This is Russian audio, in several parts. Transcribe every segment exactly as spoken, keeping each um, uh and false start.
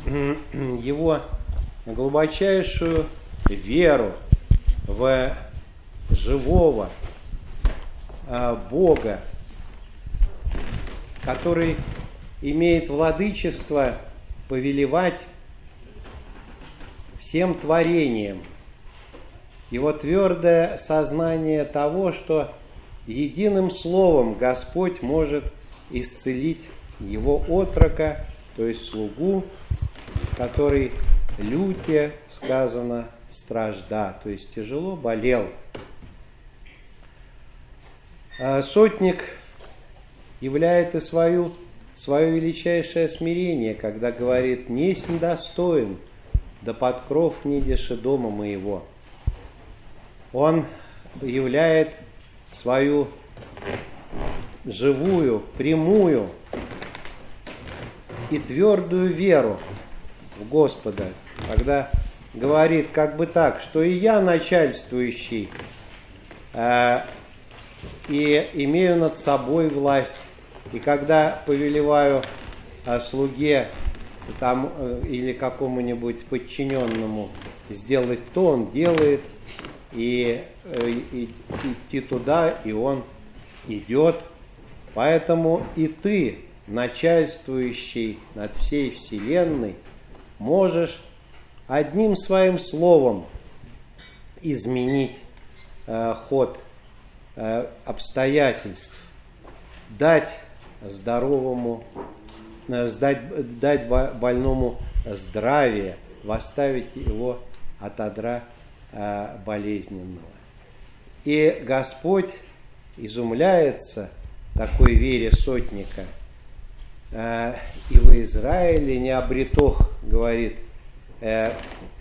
его глубочайшую веру в живого Бога, который имеет владычество повелевать всем творением. Его твердое сознание того, что единым словом Господь может исцелить его отрока, то есть слугу, который люте, сказано, стражда, то есть тяжело болел. Сотник являет и свою, свое величайшее смирение, когда говорит: «Несмь достоин, да под кров не деши дома моего». Он являет свою живую, прямую и твердую веру в Господа, когда говорит как бы так, что и я начальствующий, э, и имею над собой власть, и когда повелеваю э, слуге там, э, или какому-нибудь подчиненному сделать то, он делает, и, э, и идти туда, и он идет. Поэтому и ты, начальствующий над всей вселенной, можешь одним своим словом изменить э, ход э, обстоятельств, дать здоровому, э, дать, дать больному здравие, восставить его от одра э, болезненного. И Господь изумляется такой вере сотника. Э, и в Израиле не обретох, говорит, э,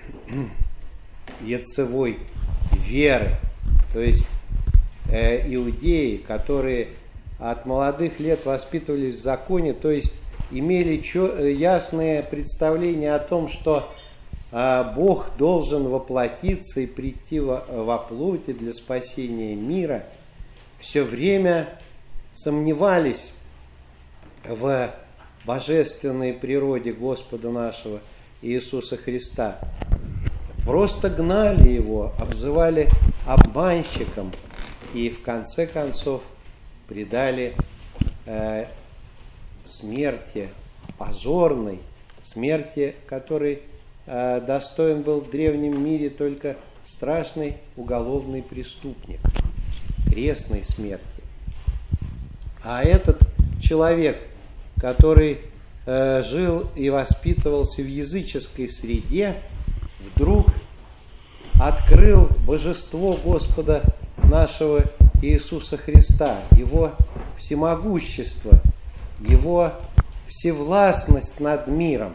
яцевой веры, то есть э, иудеи, которые от молодых лет воспитывались в законе, то есть имели чё, ясное представление о том, что э, Бог должен воплотиться и прийти во, во плоти для спасения мира, все время сомневались в божественной природе Господа нашего Иисуса Христа. Просто гнали его, обзывали обманщиком и в конце концов предали э, смерти, позорной смерти, которой э, достоин был в древнем мире только страшный уголовный преступник, крестной смерти. А этот человек, который э, жил и воспитывался в языческой среде, вдруг открыл божество Господа нашего Иисуса Христа, Его всемогущество, Его всевластность над миром.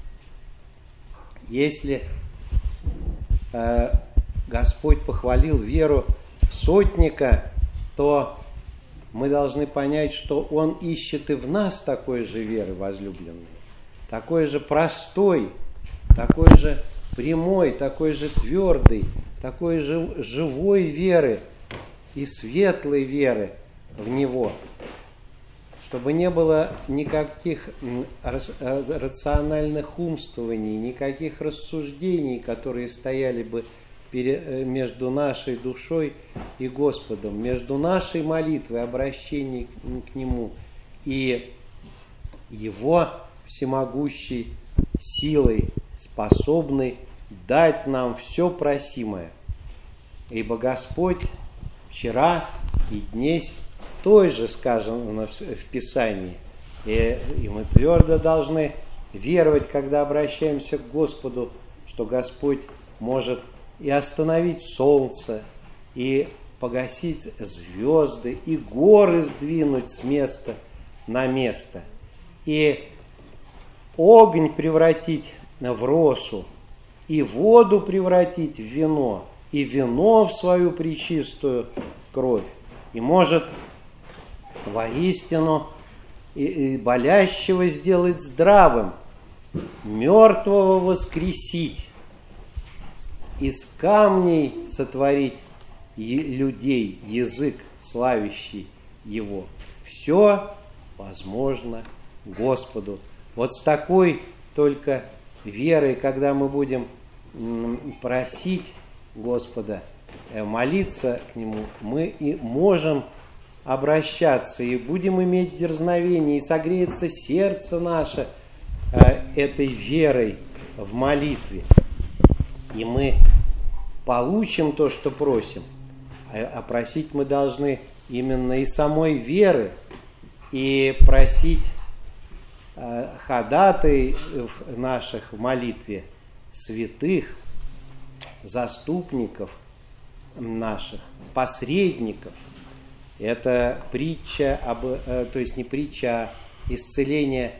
Если э, Господь похвалил веру сотника, то мы должны понять, что Он ищет и в нас такой же веры, возлюбленные, такой же простой, такой же прямой, такой же твердой, такой же живой веры и светлой веры в Него, чтобы не было никаких рациональных умствований, никаких рассуждений, которые стояли бы между нашей душой и Господом, между нашей молитвой, обращением к Нему и Его всемогущей силой, способной дать нам все просимое. Ибо Господь вчера и днесь той же, сказано в Писании, и, и мы твердо должны веровать, когда обращаемся к Господу, что Господь может и остановить солнце, и погасить звезды, и горы сдвинуть с места на место, и огонь превратить в росу, и воду превратить в вино, и вино в свою пречистую кровь, и может воистину и, и болящего сделать здравым, мертвого воскресить, из камней сотворить людей, язык, славящий Его. Все возможно Господу. Вот с такой только верой, когда мы будем просить Господа, молиться к Нему, мы и можем обращаться, и будем иметь дерзновение, и согреется сердце наше этой верой в молитве. И мы получим то, что просим. А просить мы должны именно и самой веры, и просить ходатай наших в молитве, святых, заступников наших, посредников. Это притча, об, то есть не притча, а исцеление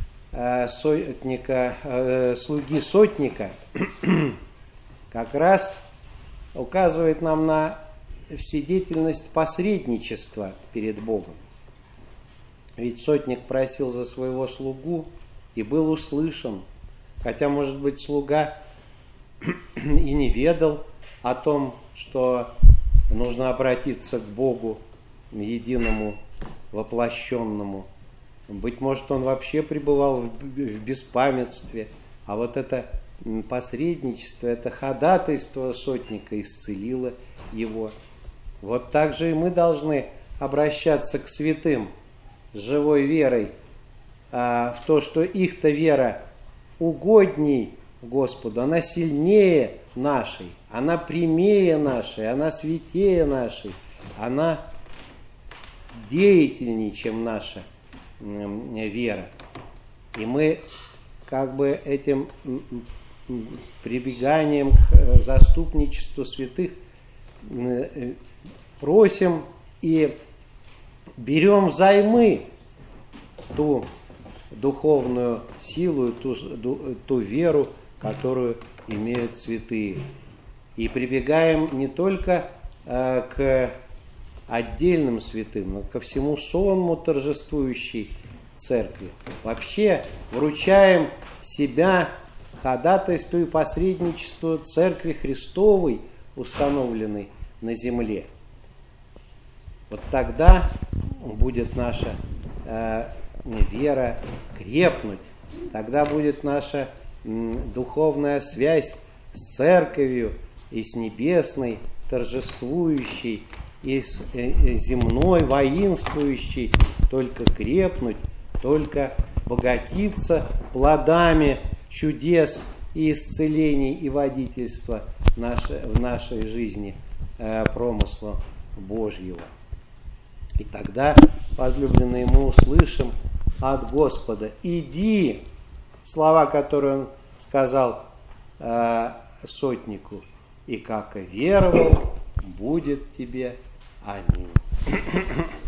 сотника, слуги сотника, как раз указывает нам на вседетельность посредничества перед Богом. Ведь сотник просил за своего слугу и был услышан, хотя, может быть, слуга и не ведал о том, что нужно обратиться к Богу единому, воплощенному. Быть может, он вообще пребывал в беспамятстве, а вот это посредничество, это ходатайство сотника исцелило его. Вот так же и мы должны обращаться к святым с живой верой а, в то, что их-то вера угодней Господу, она сильнее нашей, она прямее нашей, она святее нашей, она деятельнее, чем наша вера. И мы как бы этим прибеганием к заступничеству святых просим и берем взаймы ту духовную силу, ту, ту веру, которую имеют святые. И прибегаем не только э, к отдельным святым, но ко всему сонму торжествующей церкви. Вообще вручаем себя ходатайству и посредничеству Церкви Христовой, установленной на земле. Вот тогда будет наша э, вера крепнуть, тогда будет наша э, духовная связь с Церковью и с небесной, торжествующей, и с э, земной, воинствующей, только крепнуть, только богатиться плодами чудес и исцелений и водительства нашей, в нашей жизни э, промысла Божьего. И тогда, возлюбленные, мы услышим от Господа: иди, слова, которые Он сказал э, сотнику, и как и веровал, будет тебе. Аминь.